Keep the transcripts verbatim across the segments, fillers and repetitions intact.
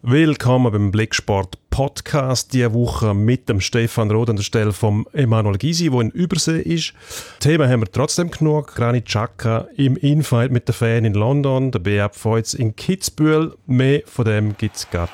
Willkommen beim Blicksport Podcast. Diese Woche mit dem Stefan Roth an der Stelle von Emanuel Gysi, der in Übersee ist. Themen haben wir trotzdem genug. Granit Xhaka im Infight mit den Fans in London, der B F Feuz in Kitzbühel. Mehr von dem gibt es gerade.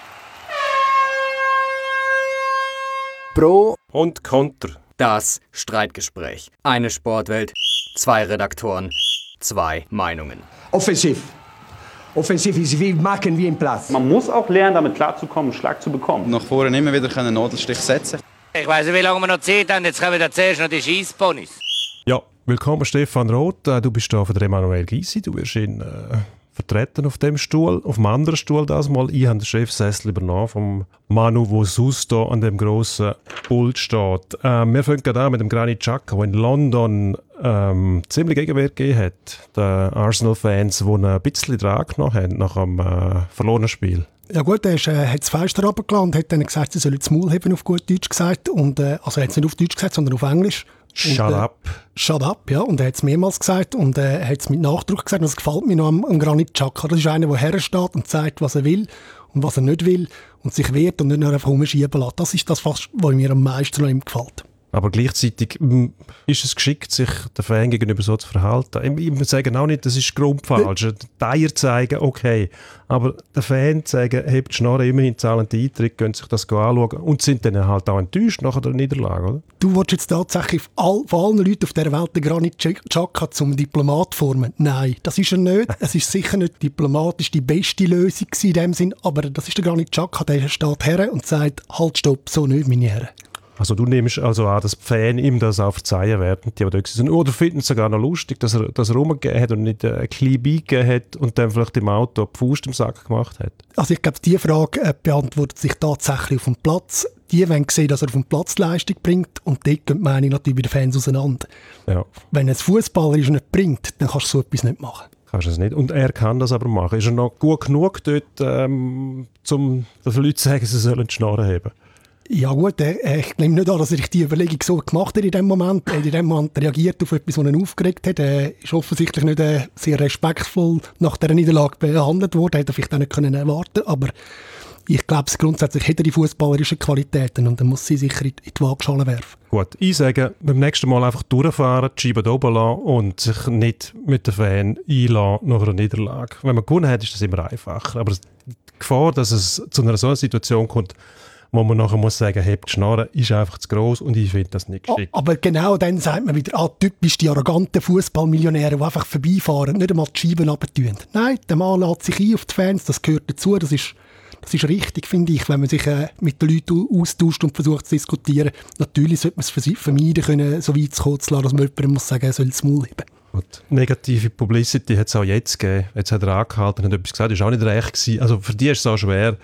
Pro und Konter. Das Streitgespräch. Eine Sportwelt, zwei Redaktoren, zwei Meinungen. Offensiv. Offensiv ist wie machen wie im Platz. Man muss auch lernen, damit klarzukommen, einen Schlag zu bekommen. Nach vorne immer wieder einen Nadelstich setzen. Ich weiss nicht, wie lange wir noch Zeit haben. Jetzt kommen wir zuerst noch die Scheissponys. Ja, willkommen Stefan Roth. Du bist da von der Emanuel Gysi. Du wirst ihn äh, vertreten auf dem Stuhl, auf dem anderen Stuhl das mal. Ich habe den Chefsessel übernommen vom Manu, der sonst hier an dem grossen Pult steht. Äh, wir fangen gerade an mit dem Granit Xhaka, der in London ähm, ziemlich Gegenwehr gegeben hat. Den Arsenal-Fans, die ihn ein bisschen dran genommen haben nach dem äh, verlorenen Spiel. Ja gut, er äh, hat das Fenster runtergelassen und hat dann gesagt, sie sollen das Maul haben, auf gut Deutsch gesagt. Und, äh, also er hat es nicht auf Deutsch gesagt, sondern auf Englisch. Shut und, äh, up. Shut up, ja. Und er hat es mehrmals gesagt und äh, er hat es mit Nachdruck gesagt. Und das gefällt mir noch am, am Granit Xhaka. Das ist einer, der hersteht und sagt, was er will und was er nicht will und sich wehrt und nicht nur einfach rumschieben lässt. Das ist das, fast, was mir am meisten an ihm gefällt. Aber gleichzeitig mh, ist es geschickt, sich den Fan gegenüber so zu verhalten. Ich, ich sage auch nicht, das ist grundfalsch. Die Eier zeigen, okay. Aber der Fan sagen, hebt die Schnorre, immerhin zahlen die Eintritt, können sich das anschauen und sind dann halt auch enttäuscht nach der Niederlage, oder? Du willst jetzt tatsächlich all, von allen Leuten auf dieser Welt den Granit Xhaka zum Diplomat formen? Nein, das ist er nicht. Es ist sicher nicht diplomatisch die beste Lösung in dem Sinn, aber das ist der Granit Xhaka, der steht her und sagt, halt, stopp, so nicht, meine Herren. Also du nimmst also an, dass die Fans ihm das auch verzeihen werden, die da sind. Oder finden es sogar noch lustig, dass er, dass er rumgegeben hat und nicht ein klein beigegeben hat und dann vielleicht im Auto die Faust im Sack gemacht hat? Also ich glaube, diese Frage äh, beantwortet sich tatsächlich auf dem Platz. Die wollen sehen, dass er auf dem Platz Leistung bringt und dort geht die Meinung natürlich bei den Fans auseinander. Ja. Wenn ein Fußballer nicht bringt, dann kannst du so etwas nicht machen. Kannst du es nicht. Und er kann das aber machen. Ist er noch gut genug dort, ähm, um den Leuten zu sagen, sie sollen die Schnorren haben? Ja gut, äh, ich nehme nicht an, dass er sich die Überlegung so gemacht hat in dem Moment. Er hat in dem Moment reagiert auf etwas, was ihn aufgeregt hat. Er ist offensichtlich nicht äh, sehr respektvoll nach dieser Niederlage behandelt worden. Hätte er vielleicht auch nicht können erwarten. Aber ich glaube, grundsätzlich hat er die fußballerischen Qualitäten und dann muss sie sicher in die Waagschale werfen. Gut, ich sage, beim nächsten Mal einfach durchfahren, die Scheibe oben lassen und sich nicht mit den Fans einlassen nach einer Niederlage. Wenn man gewonnen hat, ist das immer einfacher. Aber die Gefahr, dass es zu einer solchen Situation kommt, wo man nachher muss sagen, hebt die Schnorren, ist einfach zu gross und ich finde das nicht geschickt. Aber genau dann sagt man wieder, ah, typisch die arroganten Fußballmillionäre, die einfach vorbeifahren, nicht einmal die Scheiben runtertun. Nein, der Mann lädt sich ein auf die Fans, das gehört dazu, das ist, das ist richtig, finde ich, wenn man sich äh, mit den Leuten austauscht und versucht zu diskutieren. Natürlich sollte man es vermeiden können, so weit zu kommen zu lassen, dass man jemandem muss sagen, er soll das Maul heben. Gut. Negative Publicity hat es auch jetzt gegeben. Jetzt hat er angehalten und hat etwas gesagt, das war auch nicht recht gewesen. Also für die ist es auch schwer,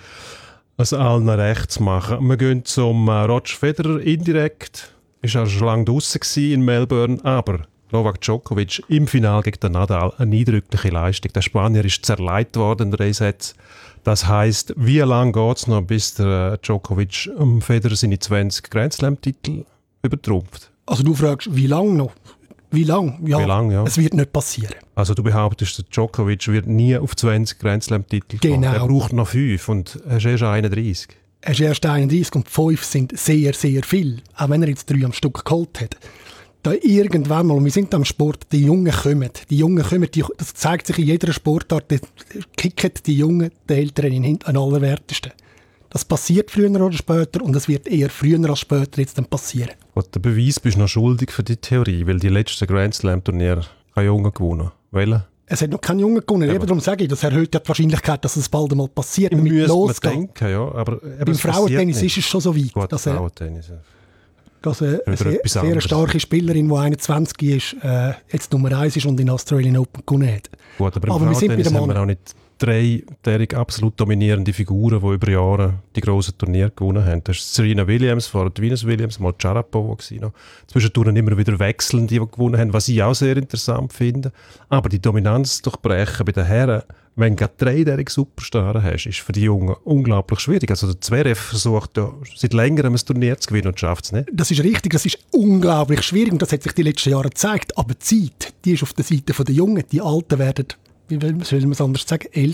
es allen recht zu machen. Wir gehen zum äh, Roger Federer indirekt. Ist er schon lange draussen in Melbourne, aber Novak Djokovic im Finale gegen den Nadal eine eindrückliche Leistung. Der Spanier ist zerlegt worden in drei Sätzen. Das heisst, wie lange geht es noch, bis der äh, Djokovic um Federer seine zwanzig Grand Slam-Titel übertrumpft? Also du fragst, wie lange noch? Wie lange? Ja, Wie lang, ja. Es wird nicht passieren. Also du behauptest, der Djokovic wird nie auf zwanzig Grand Slam-Titel kommen. Genau. Er braucht noch fünf und er ist erst einunddreißig. Er ist erst einunddreißig und fünf sind sehr, sehr viel. Auch wenn er jetzt drei am Stück geholt hat. Da irgendwann mal, und wir sind am Sport, die Jungen kommen. Die Jungen kommen, die, das zeigt sich in jeder Sportart, die kicken die Jungen, die Älteren in den allerwertesten. Das passiert früher oder später und es wird eher früher als später jetzt dann passieren. Und der Beweis bist du noch schuldig für die Theorie, weil die letzten Grand Slam-Turniere kein Junge gewonnen. Welche? Es hat noch keinen Jungen gewonnen. Ja, eben darum sage ich, das erhöht ja die Wahrscheinlichkeit, dass es bald einmal passiert. Im müsste man denken, ja. Aber beim Frauentennis ist es schon so weit. Gut, dass Frauentennis, ja. Dass eine, eine sehr, sehr starke Spielerin, die einundzwanzig ist, äh, jetzt Nummer eins ist und in Australian Open gewonnen hat. Gut, aber im aber Frauentennis haben wir auch nicht drei derig absolut dominierende Figuren, die über Jahre die grossen Turniere gewonnen haben. Das ist Serena Williams, vorher Venus Williams, mal Sharapova war. Zwischendurch immer wieder wechselnd, die, die gewonnen haben, was ich auch sehr interessant finde. Aber die Dominanz durchbrechen bei den Herren, wenn du dreijährige Superstars hast, ist für die Jungen unglaublich schwierig. Also der Zverev versucht ja seit längerem ein Turnier zu gewinnen und schafft es nicht. Das ist richtig, das ist unglaublich schwierig und das hat sich die letzten Jahre gezeigt. Aber die Zeit, die ist auf der Seite der Jungen. Die Alten werden, wie soll man es anders sagen, älter.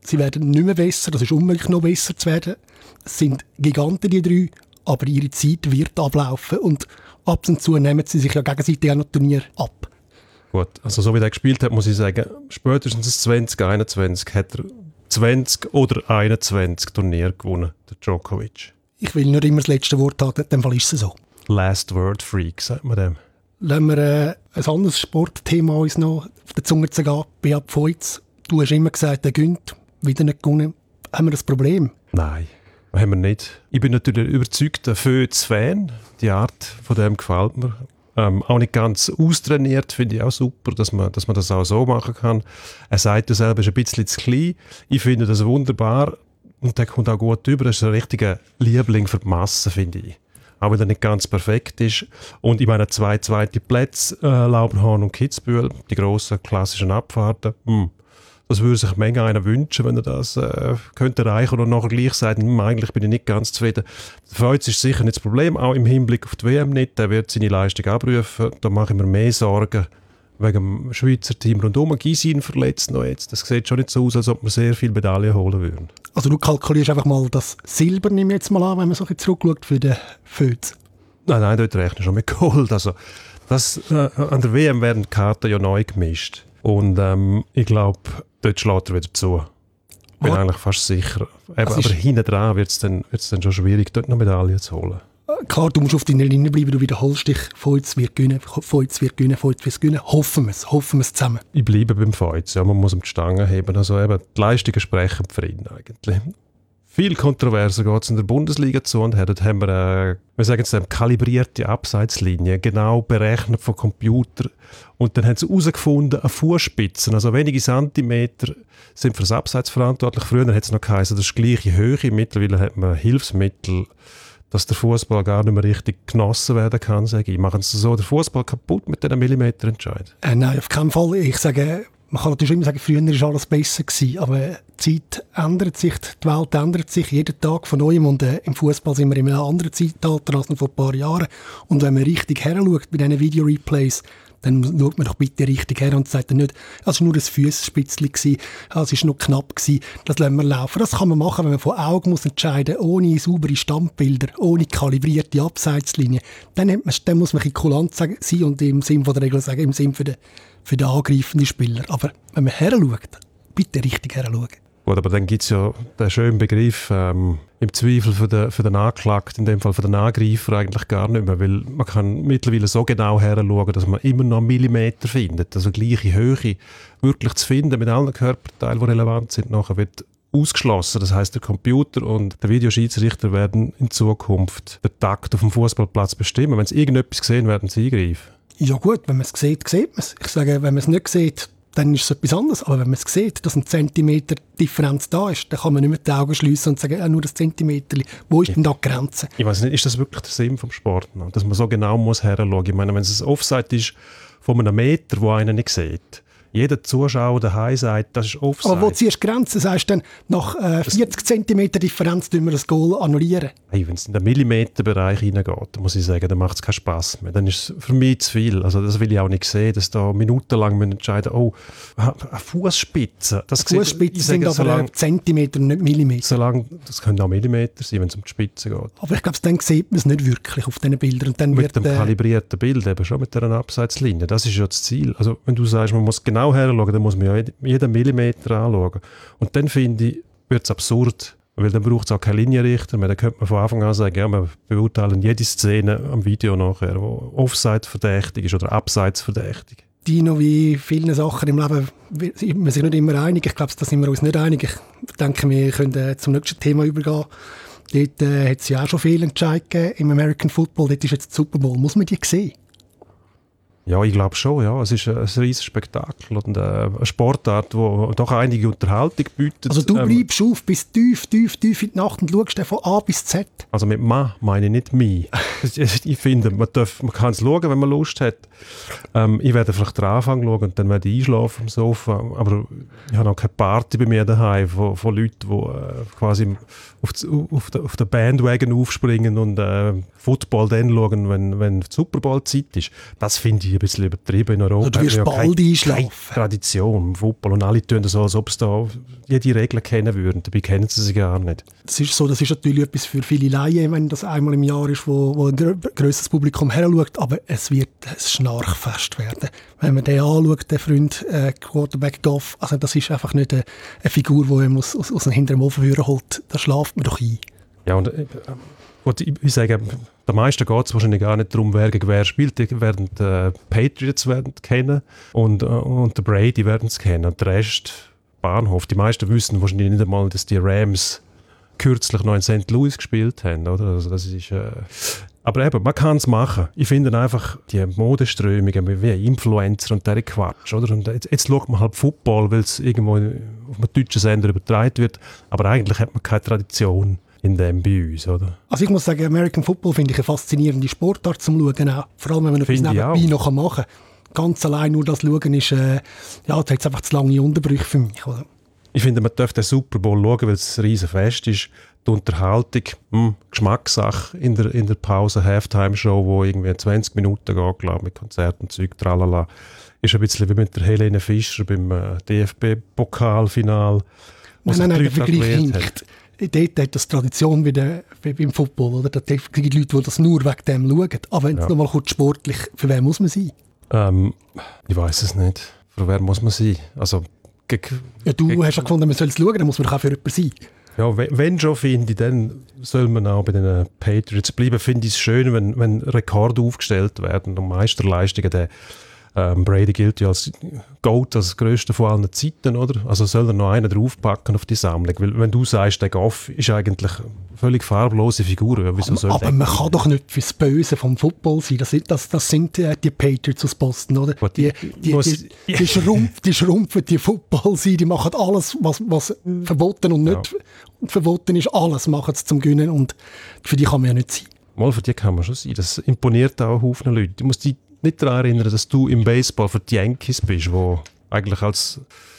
Sie werden nicht mehr besser, das ist unmöglich, noch besser zu werden. Es sind Giganten, die drei, aber ihre Zeit wird ablaufen und ab und zu nehmen sie sich ja gegenseitig auch noch Turnier ab. Gut, also so wie er gespielt hat, muss ich sagen, spätestens zwanzig einundzwanzig hat er zwanzig oder einundzwanzig Turniere gewonnen, der Djokovic. Ich will nicht immer das letzte Wort haben, in dem Fall ist es so. Last Word Freak, sagt man dem. Lassen wir äh, ein anderes Sportthema uns noch auf der Zunge zu gehen. Beat Feuz, du hast immer gesagt, er gönnt, wieder nicht gewonnen. Haben wir das Problem? Nein, haben wir nicht. Ich bin natürlich überzeugter Feuz-Fan. Die Art von dem gefällt mir. Ähm, auch nicht ganz austrainiert, finde ich auch super, dass man, dass man das auch so machen kann. Er sagt ja selber, er ist ein bisschen zu klein. Ich finde das wunderbar und der kommt auch gut rüber. Er ist ein richtiger Liebling für die Masse, finde ich. Auch wenn er nicht ganz perfekt ist. Und ich meine, zwei zweite Plätze, äh, Lauberhorn und Kitzbühel, die grossen klassischen Abfahrten, hm. Das würde sich Menge einer wünschen, wenn er das äh, könnte erreichen und nachher gleich sagen, hm, eigentlich bin ich nicht ganz zufrieden. Der Feuz ist sicher nicht das Problem, auch im Hinblick auf die W M nicht. Er wird seine Leistung abrufen. Da mache ich mir mehr Sorgen wegen dem Schweizer Team rundum. Gysin verletzt noch jetzt. Das sieht schon nicht so aus, als ob wir sehr viele Medaillen holen würden. Also du kalkulierst einfach mal das Silber, nehme ich jetzt mal an, wenn man so ein bisschen zurückschaut für den Feuz. Nein, nein, dort rechne ich schon mit Gold. Also, das, äh, an der W M werden die Karten ja neu gemischt. Und ähm, ich glaube, dort schlägt er wieder zu. Ich bin oh. eigentlich fast sicher. Eben, aber hinten dran wird es dann, dann schon schwierig, dort noch Medaillen zu holen. Klar, du musst auf deiner Linie bleiben, du wiederholst dich. Feuz wird gewinnen, Feuz wird gewinnen, Feuz wird gewinnen. Hoffen wir es, hoffen wir es zusammen. Ich bleibe beim Feuz. Ja, man muss ihm die Stange heben. Also eben, die Leistungen sprechen für ihn eigentlich. Viel kontroverser geht es in der Bundesliga zu und dort haben wir, äh, wir sagen es, eine kalibrierte Abseitslinie, genau berechnet vom Computer. Und dann haben sie herausgefunden, eine Fußspitze, also wenige Zentimeter, sind für das Abseits verantwortlich. Früher hat es noch geheißen, das ist gleiche Höhe. Mittlerweile hat man Hilfsmittel, dass der Fußball gar nicht mehr richtig genossen werden kann. Sage ich. Machen sie so den Fußball kaputt mit diesen Millimeterentscheid? Äh, nein, auf keinen Fall. Ich sage, man kann natürlich immer sagen, früher war alles besser gewesen, aber die Zeit ändert sich, die Welt ändert sich jeden Tag von neuem und äh, im Fußball sind wir in einem anderen Zeitalter als noch vor ein paar Jahren. Und wenn man richtig her schaut bei diesen Video-Replays, dann schaut man doch bitte richtig her und sagt dann nicht, es war nur ein Fussspitzchen, es war noch knapp, das lassen wir laufen. Das kann man machen, wenn man von Augen muss entscheiden muss, ohne saubere Standbilder, ohne kalibrierte Abseitslinie. Dann, hat man, dann muss man ein bisschen kulant sein und im Sinn von der Regel sagen, im Sinn für den, für den angreifenden Spieler. Aber wenn man her schaut, bitte richtig her schauen. Gut, aber dann gibt es ja den schönen Begriff, ähm, im Zweifel für den, für den Anklagten, in dem Fall für den Angreifer eigentlich gar nicht mehr, weil man kann mittlerweile so genau heranschauen, dass man immer noch Millimeter findet, also gleiche Höhe wirklich zu finden mit allen Körperteilen, die relevant sind, nachher wird ausgeschlossen. Das heisst, der Computer und der Videoschiedsrichter werden in Zukunft den Takt auf dem Fußballplatz bestimmen. Wenn sie irgendetwas sehen, werden sie eingreifen. Ja gut, wenn man es sieht, sieht man es. Ich sage, wenn man es nicht sieht, dann ist es etwas anderes. Aber wenn man es sieht, dass ein Zentimeter Differenz da ist, dann kann man nicht mehr die Augen schliessen und sagen, ja, nur das Zentimeter. Wo ist ja. denn da die Grenze? Ich weiß nicht, ist das wirklich der Sinn vom Sport? Dass man so genau muss heranschauen? Ich meine, wenn es ein Offside ist von einem Meter, wo einer nicht sieht, jeder Zuschauer daheim sagt, das ist Offside. Aber wo ziehst du Grenzen? Sagst du dann, nach äh, vierzig Zentimeter Differenz tun wir das Goal annullieren? Hey, wenn es in den Millimeterbereich reingeht, muss ich sagen, dann macht es keinen Spass mehr. Dann ist es für mich zu viel. Also das will ich auch nicht sehen, dass da minutenlang entscheiden, oh, eine Fußspitze. Fußspitzen sind aber solange, Zentimeter und nicht Millimeter. Solange, das können auch Millimeter sein, wenn es um die Spitze geht. Aber ich glaube, dann sieht man es nicht wirklich auf diesen Bildern. Und dann mit wird, dem äh, kalibrierten Bild, eben schon mit dieser Abseitslinie. Das ist ja das Ziel. Also wenn du sagst, man muss genau heranschauen, dann muss man ja jeden Millimeter anschauen. Und dann finde ich, wird es absurd, weil dann braucht es auch keine Linienrichter mehr. Dann könnte man von Anfang an sagen, ja, wir beurteilen jede Szene am Video nachher, wo Offside verdächtig ist oder Abseits verdächtig. Dino, wie viele Sachen im Leben sind wir sich nicht immer einig. Ich glaube, da sind wir uns nicht einig. Ich denke, wir können äh, zum nächsten Thema übergehen. Dort äh, hat es ja auch schon viele Entscheidungen gegeben im American Football. Dort ist jetzt der Super Bowl. Muss man die sehen? Ja, ich glaube schon. Ja. Es ist ein, ein riesiges Spektakel und äh, eine Sportart, die doch einige Unterhaltung bietet. Also du bleibst ähm, auf bis tief, tief, tief in die Nacht und schaust von A bis Z? Also mit «ma» meine ich nicht «mi». Ich finde, man, darf, man kann es schauen, wenn man Lust hat. Ähm, ich werde vielleicht den Anfang schauen und dann werde ich einschlafen am Sofa. Aber ich habe auch keine Party bei mir daheim von, von Leuten, die äh, quasi auf, auf, auf den Bandwagon aufspringen und äh, Football dann schauen, wenn, wenn die Super Bowl-Zeit ist. Das finde ich bisschen übertrieben in Europa. Du wirst ja bald keine, einschlafen. keine Tradition im Football und alle tun das so, als ob sie da jede Regel kennen würden. Dabei kennen sie sie gar nicht. Das ist so, das ist natürlich etwas für viele Laien, wenn das einmal im Jahr ist, wo, wo ein grösseres Publikum heranschaut, aber es wird ein Schnarchfest werden. Wenn man den anschaut, den Freund äh, Quarterback Goff, also das ist einfach nicht eine, eine Figur, die man aus, aus, aus dem hinteren Ofen holt. Da schlaft man doch ein. Ja, und äh, ich, ich sage, der meisten geht es wahrscheinlich gar nicht darum, wer gegen wer spielt. Die werden die äh, Patriots werden kennen und, äh, und der Brady werden es kennen. Und der Rest, Bahnhof, die meisten wissen wahrscheinlich nicht einmal, dass die Rams kürzlich noch in Saint Louis gespielt haben. Oder? Also das ist, äh, aber eben, man kann es machen. Ich finde einfach die Modeströmungen wie Influencer und dieser Quatsch. Oder? Und jetzt, jetzt schaut man halt Football, weil es irgendwo auf einem deutschen Sender übertragen wird. Aber eigentlich hat man keine Tradition in dem bei uns, oder? Also ich muss sagen, American Football finde ich eine faszinierende Sportart zum Schauen. Auch. Vor allem, wenn man etwas nebenbei noch machen kann. Ganz allein nur das Schauen ist, äh, ja, da hat es einfach zu lange Unterbrüche für mich, oder? Ich finde, man darf den Super Bowl schauen, weil es ein riesen Fest ist. Die Unterhaltung, mh, Geschmackssache in der, in der Pause, Halftime-Show, wo irgendwie zwanzig Minuten geht, glaube mit Konzerten und Zeug, tralala. Ist ein bisschen wie mit der Helene Fischer beim äh, D F B-Pokalfinal. Nein, nein, nein, der Vergleich hinkt. Dort hat das Tradition wie, der, wie beim Football. Oder? Da gibt es Leute, die das nur wegen dem schauen. Aber wenn es ja. nochmal kurz sportlich, für wen muss man sein? Ähm, ich weiß es nicht. Für wer muss man sein? Also, ja, du hast ja gefunden, man soll es schauen, dann muss man doch auch für jemanden sein. Ja, wenn, wenn schon, finde ich, dann soll man auch bei den Patriots bleiben. Finde ich es schön, wenn, wenn Rekorde aufgestellt werden und Meisterleistungen. Der ähm, Brady gilt ja als Goat, als grösster von allen Zeiten, oder? Also soll er noch einen draufpacken auf die Sammlung. Weil wenn du sagst, der Goff ist eigentlich eine völlig farblose Figur. Ja, wieso soll aber aber man kann doch nicht fürs Böse vom Football sein. Das, das, das sind äh, die Patriots aus Boston, oder? Die, die, die, die, die, schrumpf, die schrumpfen die Football sein. Die machen alles, was, was verboten und nicht ja. verboten ist. Alles machen sie zum Gewinnen und für die kann man ja nicht sein. Mal für die kann man schon sein. Das imponiert auch Haufen Leute. Du musst dich nicht daran erinnern, dass du im Baseball für die Yankees bist, wo eigentlich als,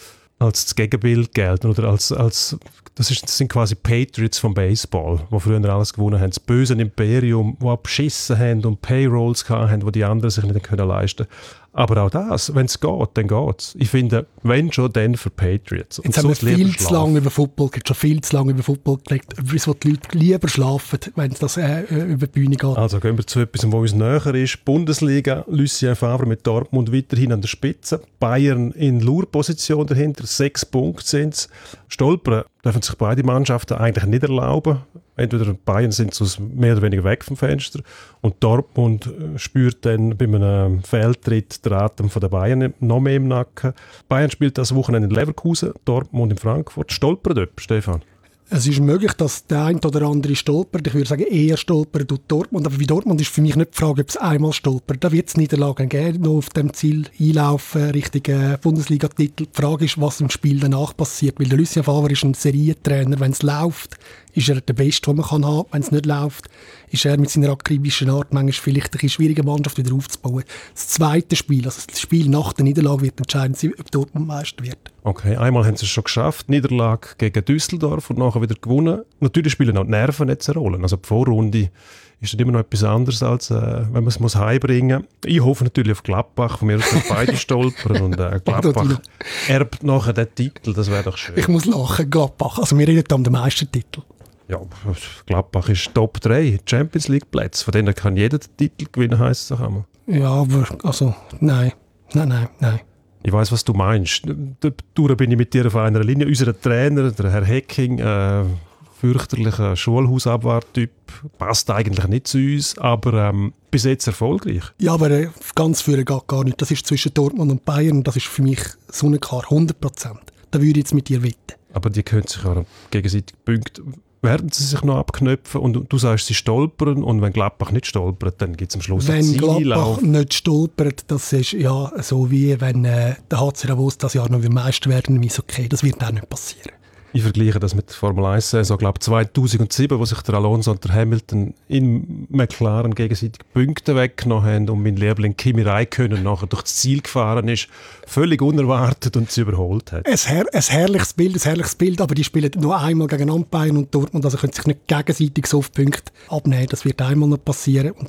als das Gegenbild gelten oder als, als das, ist, das sind quasi Patriots vom Baseball, die früher alles gewonnen haben. Das böse Imperium, die abgeschissen haben und Payrolls hatten, die die anderen sich nicht können leisten können. Aber auch das, wenn es geht, dann geht es. Ich finde, wenn schon, dann für Patriots. Und jetzt haben wir viel zu lange über Football geredet, schon viel zu lange über Football geredet, wo die Leute lieber schlafen, wenn es das äh, über die Bühne geht. Also gehen wir zu etwas, was uns näher ist. Bundesliga, Lucien Favre mit Dortmund weiterhin an der Spitze. Bayern in Lure-Position dahinter, sechs Punkte sind es. Stolpern dürfen sich beide Mannschaften eigentlich nicht erlauben. Entweder Bayern sind sie mehr oder weniger weg vom Fenster und Dortmund spürt dann bei einem Fehltritt den Atem von den Bayern noch mehr im Nacken. Bayern spielt das Wochenende in Leverkusen, Dortmund in Frankfurt. Stolpert jemand, Stefan? Es ist möglich, dass der eine oder andere stolpert. Ich würde sagen, eher stolpert durch Dortmund. Aber wie Dortmund ist für mich nicht die Frage, ob es einmal stolpert. Da wird es Niederlagen geben, noch auf dem Ziel einlaufen, Richtung Bundesliga-Titel. Die Frage ist, was im Spiel danach passiert. Weil der Lucien Favre ist ein Serientrainer. Wenn es läuft, ist er der Beste, den man haben kann. Wenn es nicht läuft, ist er mit seiner akribischen Art manchmal vielleicht eine schwierige Mannschaft wieder aufzubauen. Das zweite Spiel, also das Spiel nach der Niederlage, wird entscheidend sein, ob Dortmund Meister wird. Okay, einmal haben sie es schon geschafft, Niederlage gegen Düsseldorf und nachher wieder gewonnen. Natürlich spielen auch die Nerven nicht eine Rolle. Also die Vorrunde ist dann immer noch etwas anderes, als äh, wenn man es muss heimbringen muss. Ich hoffe natürlich auf Gladbach, von mir aus beide stolpern und äh, Gladbach erbt nachher den Titel, das wäre doch schön. Ich muss lachen, Gladbach, also wir reden um den Meistertitel. Ja, Gladbach ist Top drei Champions League Plätze, von denen kann jeder den Titel gewinnen, heisst es auch einmal. Ja, aber also, nein, nein, nein, nein. Ich weiss, was du meinst. Dadurch bin ich mit dir auf einer Linie. Unser Trainer, der Herr Hecking, äh, fürchterlicher Schulhausabwart-Typ, passt eigentlich nicht zu uns, aber ähm, bis jetzt erfolgreich. Ja, aber äh, ganz führen geht gar nicht. Das ist zwischen Dortmund und Bayern, das ist für mich sonnenklar, hundert Prozent. Da würde ich jetzt mit dir wetten. Aber die können sich ja gegenseitig Punkte. Werden sie sich noch abknöpfen und du sagst, sie stolpern und wenn Gladbach nicht stolpert, dann gibt es am Schluss ein Ziel. Wenn Gladbach auf. nicht stolpert, das ist ja so wie wenn äh, der H C Davos das Jahr noch Meister werden will, okay, das wird auch nicht passieren. Ich vergleiche das mit der Formel eins Saison, glaube zweitausendsieben, wo sich der Alonso und der Hamilton in McLaren gegenseitig Punkte weggenommen haben und mein Liebling Kimi Räikkönen nachher durch das Ziel gefahren ist, völlig unerwartet und sie überholt hat. Ein, her- ein herrliches Bild, ein herrliches Bild, aber die spielen nur einmal gegen Bayern und Dortmund, also können sich nicht gegenseitig so auf Punkte abnehmen, das wird einmal noch passieren und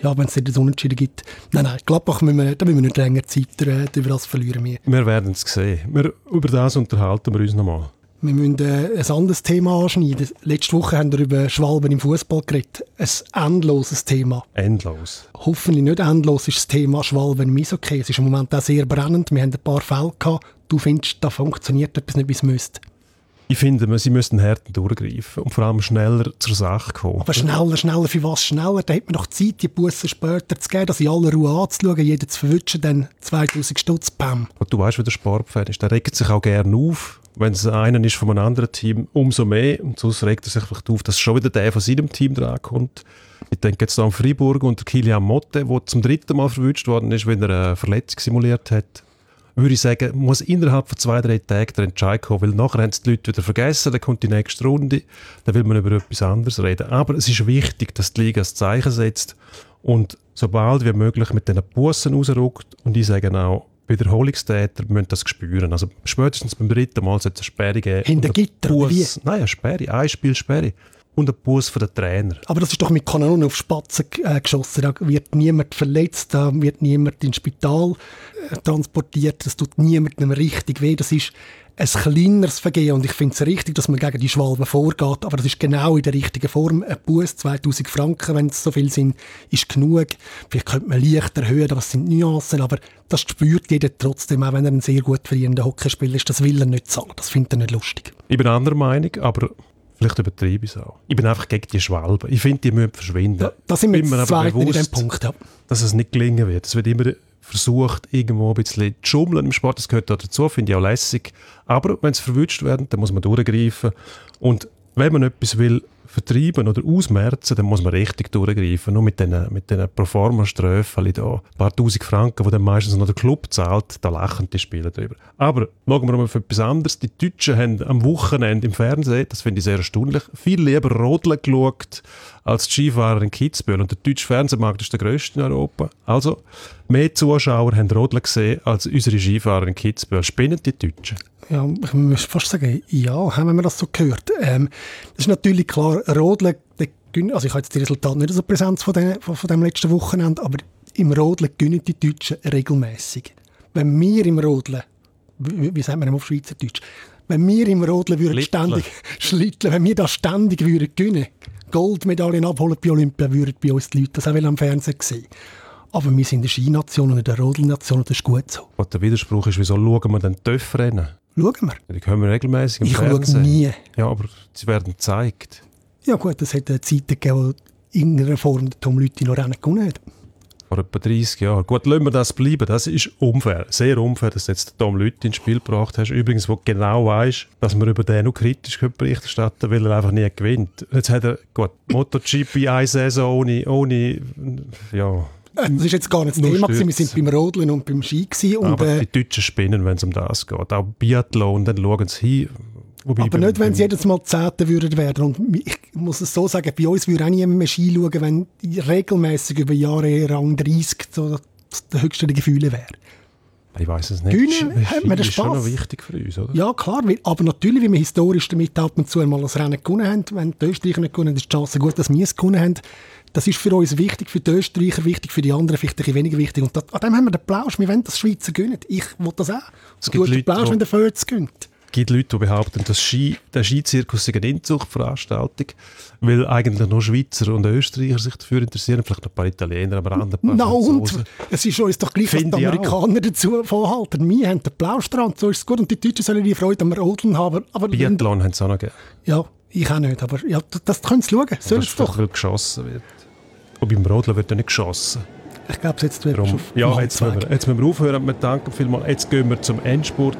ja, wenn es nicht das Unentschieden gibt. Nein, nein, Gladbach müssen wir, da müssen wir nicht länger Zeit äh, über das verlieren. Wir, wir werden es sehen. Wir, über das unterhalten wir uns nochmal. Wir müssen äh, ein anderes Thema anschneiden. Letzte Woche haben wir über Schwalben im Fußball geredet. Ein endloses Thema. Endlos. Hoffentlich nicht endlos ist das Thema Schwalben im Eishockey. Es ist im Moment auch sehr brennend. Wir haben ein paar Fälle gehabt. Du findest, da funktioniert etwas nicht, wie es müsste. Ich finde, sie müssten härter durchgreifen und vor allem schneller zur Sache kommen. Aber schneller, schneller, für was schneller? Da hat man noch Zeit, die Busse später zu geben, das in aller Ruhe anzuschauen, jeden zu verwischen, dann zweitausend Stutz, bam. Und du weißt, wie der Sportfan ist. Der regt sich auch gerne auf. Wenn es einer ist von einem anderen Team, umso mehr. Und sonst regt er sich vielleicht auf, dass schon wieder der von seinem Team dran kommt. Ich denke jetzt an Freiburg und Kilian Motte, der zum dritten Mal verwünscht worden ist, wenn er eine Verletzung simuliert hat. Würde ich sagen, muss innerhalb von zwei, drei Tagen der Entscheid kommen, weil nachher haben es die Leute wieder vergessen, dann kommt die nächste Runde, dann will man über etwas anderes reden. Aber es ist wichtig, dass die Liga das Zeichen setzt und sobald wie möglich mit diesen Bussen rausrückt. Und ich sage auch, Wiederholungstäter müssen das spüren. Also spätestens beim dritten Mal sollte es eine Sperre geben. Hinter Gitter, oder wie? Nein, eine Sperre, ein Spielsperre. Und ein Bus von den Trainer. Aber das ist doch mit Kanonen auf Spatzen äh, geschossen. Da wird niemand verletzt, da wird niemand ins Spital äh, transportiert. Das tut niemandem richtig weh. Das ist ein kleineres Vergehen. Und ich finde es richtig, dass man gegen die Schwalben vorgeht. Aber das ist genau in der richtigen Form. Ein Bus, zweitausend Franken, wenn es so viel sind, ist genug. Vielleicht könnte man leicht erhöhen, aber es sind Nuancen. Aber das spürt jeder trotzdem, auch wenn er ein sehr gut verdienender Hockeyspieler ist. Das will er nicht zahlen. Das findet er nicht lustig. Ich bin anderer Meinung, aber vielleicht übertreibe ich es auch. Ich bin einfach gegen die Schwalben. Ich finde, die müssen verschwinden. Ja, das sind wir jetzt zweite in diesem Punkt. Ja. Dass es nicht gelingen wird. Es wird immer versucht, irgendwo ein bisschen zu schummeln im Sport. Das gehört dazu, finde ich auch lässig. Aber wenn es verwünscht werden, dann muss man durchgreifen. Und wenn man etwas will vertreiben oder ausmerzen, dann muss man richtig durchgreifen. Nur mit diesen mit den Proforma-Ströfen da, ein paar tausend Franken, die dann meistens noch der Club zahlt, da lachen die Spieler drüber. Aber schauen wir mal auf etwas anderes. Die Deutschen haben am Wochenende im Fernsehen, das finde ich sehr erstaunlich, viel lieber Rodeln geschaut als die Skifahrer in Kitzbühel. Und der deutsche Fernsehmarkt ist der grösste in Europa. Also, mehr Zuschauer haben Rodeln gesehen als unsere Skifahrer in Kitzbühel. Spinnen die Deutschen? Ja, ich muss fast sagen, ja, haben wir das so gehört. Ähm, das ist natürlich klar, Rodeln, also ich habe jetzt die Resultate nicht so präsent von dem, von, von dem letzten Wochenende, aber im Rodeln gewinnen die Deutschen regelmäßig. Wenn wir im Rodeln, wie, wie sagen wir auf Schweizerdeutsch, wenn wir im Rodeln würden ständig schlitteln, wenn wir das ständig würden gewinnen, Goldmedaillen abholen bei Olympia, würden bei uns die Leute das auch am Fernsehen sehen. Aber wir sind eine Skination und eine Rodelnation und das ist gut so. Und der Widerspruch ist, wieso schauen wir dann Töff rennen? Schauen wir. Die können wir regelmäßig im ich Fernsehen. Ich schaue nie. Ja, aber sie werden gezeigt. Ja gut, es hat Zeiten gegeben, wo in irgendeiner Form der Tom Lüthi noch Rennen gewonnen hat. Vor etwa dreissig Jahren. Gut, lassen wir das bleiben. Das ist unfair. Sehr unfair, dass du jetzt Tom Lüthi ins Spiel gebracht hast. Übrigens, wo du genau weißt, dass man über den noch kritisch Bericht erstatten können, weil er einfach nie gewinnt. Jetzt hat er, gut, MotoGP eine Saison ohne, ohne ja... Das ist jetzt gar nicht das Thema. Wir sind beim Rodeln und beim Ski. Und, aber äh, die Deutschen spinnen, wenn es um das geht. Auch Biathlon, dann schauen sie hin. Wobei aber nicht, wenn sie jedes Mal Zehnte würden werden. Und ich muss es so sagen, bei uns würde auch niemand mehr Ski schauen, wenn regelmäßig über Jahre Rang dreißig so das höchste der Gefühle wäre. Ich weiss es nicht. Gewinnen hat man den Spaß. Das ist schon noch wichtig für uns, oder? Ja, klar. Aber natürlich, wie wir historisch damit ab und zu einmal das Rennen gewonnen haben, wenn die Österreicher nicht gewonnen haben, ist die Chance gut, dass wir es gewonnen haben. Das ist für uns wichtig, für die Österreicher wichtig, für die anderen vielleicht ein bisschen weniger wichtig. Und das, an dem haben wir den Plausch. Wir wollen, dass die Schweizer gewinnen. Ich will das auch. Es gibt Leute, den Plausch, wenn der Fötz gewinnt. Es gibt Leute, die behaupten, dass Ski, der Skizirkus sei eine Inzuchtveranstaltung, weil eigentlich nur Schweizer und Österreicher sich dafür interessieren, vielleicht noch ein paar Italiener, aber andere paar Na und? Es ist uns doch gleich, was die Amerikaner dazu vorhalten. Wir haben den Plausch dran, so ist es gut. Und die Deutschen sollen die Freude am Rodeln haben. Aber Biathlon haben sie auch noch gegeben. Ja, ich auch nicht. Aber ja, das, das können sie schauen. Sollen das ist doch, weil geschossen wird. Und beim Rodeln wird ja nicht geschossen. Ich glaube, jetzt wird es Ja, jetzt müssen, wir, jetzt müssen wir aufhören. Wir danken vielmals. Jetzt gehen wir zum Endspurt.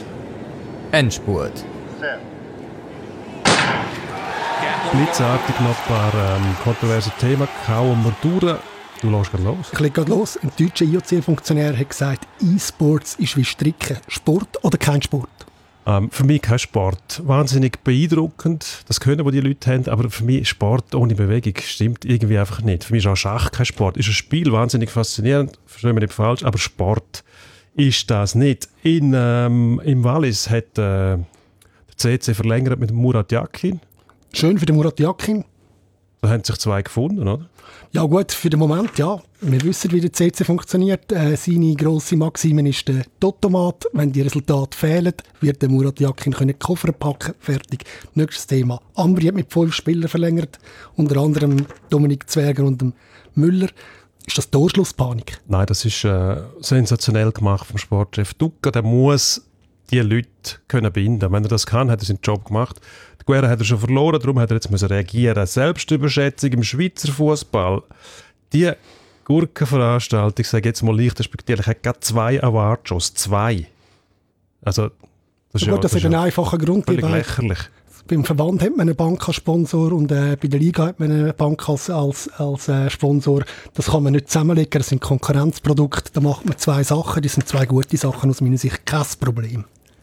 Endspurt. Blitzartig noch ein paar ähm, kontroverse Themen. Kauen wir durch. Du lässt gerade los. Ich lege gerade los. Ein deutscher I O C-Funktionär hat gesagt, E-Sports ist wie Stricken. Sport oder kein Sport? Ähm, für mich kein Sport. Wahnsinnig beeindruckend, das Können, das die Leute haben, aber für mich Sport ohne Bewegung stimmt irgendwie einfach nicht. Für mich ist auch Schach kein Sport. Ist ein Spiel, wahnsinnig faszinierend, verstehen wir nicht falsch, aber Sport ist das nicht. In, ähm, Im Wallis hat äh, der C C verlängert mit Murat Yakin. Schön für den Murat Yakin. Da haben sich zwei gefunden, oder? Ja gut, für den Moment ja. Wir wissen, wie der C C funktioniert. Äh, seine grosse Maxime ist der Totomat. Wenn die Resultate fehlen, wird der Murat Yakin können Koffer packen. Fertig. Nächstes Thema. Ambri hat mit fünf Spielern verlängert. Unter anderem Dominik Zwerger und dem Müller. Ist das Torschlusspanik? Nein, das ist äh, sensationell gemacht vom Sportchef Ducka. Der muss die Leute können binden. Wenn er das kann, hat er seinen Job gemacht. Die Guerra hat er schon verloren, darum hat er jetzt müssen reagieren. Selbstüberschätzung im Schweizer Fußball. Die Gurkenveranstaltung, ich sage jetzt mal leicht respektierlich, hat gerade zwei Awardshows. Zwei. Also, das ja, ist gut, das, ja, ist ein einfacher Grund. Völlig lächerlich. Beim Verband hat man eine Bank als Sponsor und äh, bei der Liga hat man eine Bank als, als, als äh, Sponsor. Das kann man nicht zusammenlegen, das sind Konkurrenzprodukte. Da macht man zwei Sachen, die sind zwei gute Sachen, aus meiner Sicht kein Problem.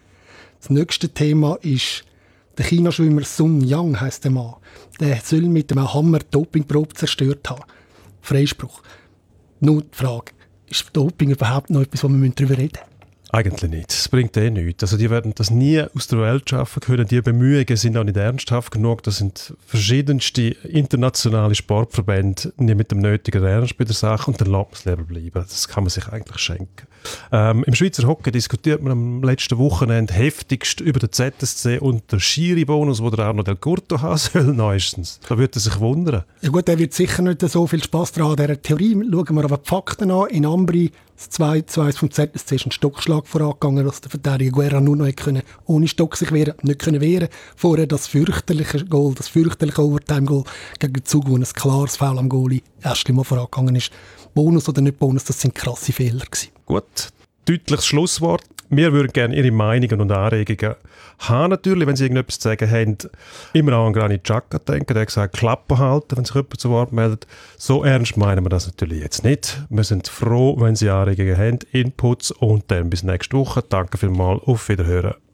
Das nächste Thema ist der China-Schwimmer Sun Yang, heisst der Mann. Der soll mit einem Hammer die Dopingprobe zerstört haben. Freispruch. Nur die Frage, ist Doping überhaupt noch etwas, wo wir darüber reden müssen? Eigentlich nicht. Es bringt eh nichts. Also die werden das nie aus der Welt schaffen können. Die Bemühungen sind auch nicht ernsthaft genug. Das sind verschiedenste internationale Sportverbände nicht mit dem nötigen Ernst bei der Sache und dann lässt man es lieber bleiben. Das kann man sich eigentlich schenken. Ähm, Im Schweizer Hockey diskutiert man am letzten Wochenende heftigst über den Z S C und den Schiri-Bonus, den der Arno Del Curto haben soll, neuestens. Da würde er sich wundern. Ja gut, der wird sicher nicht so viel Spass daran an dieser Theorie. Schauen wir aber die Fakten an. In Ambri, das zwei zu eins vom Z S C ist ein Stockschlag vorangegangen, dass der Verteidiger Guerra nur noch können, ohne Stock sich wehren, nicht können wehren. Vorher das fürchterliche Goal, das fürchterliche Overtime-Goal gegen Zug, wo ein klares Foul am Goalie erst mal vorangegangen ist. Bonus oder nicht Bonus, das sind krasse Fehler gewesen. Gut, deutliches Schlusswort. Wir würden gerne Ihre Meinungen und Anregungen haben. Natürlich, wenn Sie irgendetwas zu sagen haben, immer an Granit Xhaka denken. Der hat gesagt, Klappe halten, wenn sich jemand zu Wort meldet. So ernst meinen wir das natürlich jetzt nicht. Wir sind froh, wenn Sie Anregungen haben, Inputs und dann bis nächste Woche. Danke vielmals, auf Wiederhören.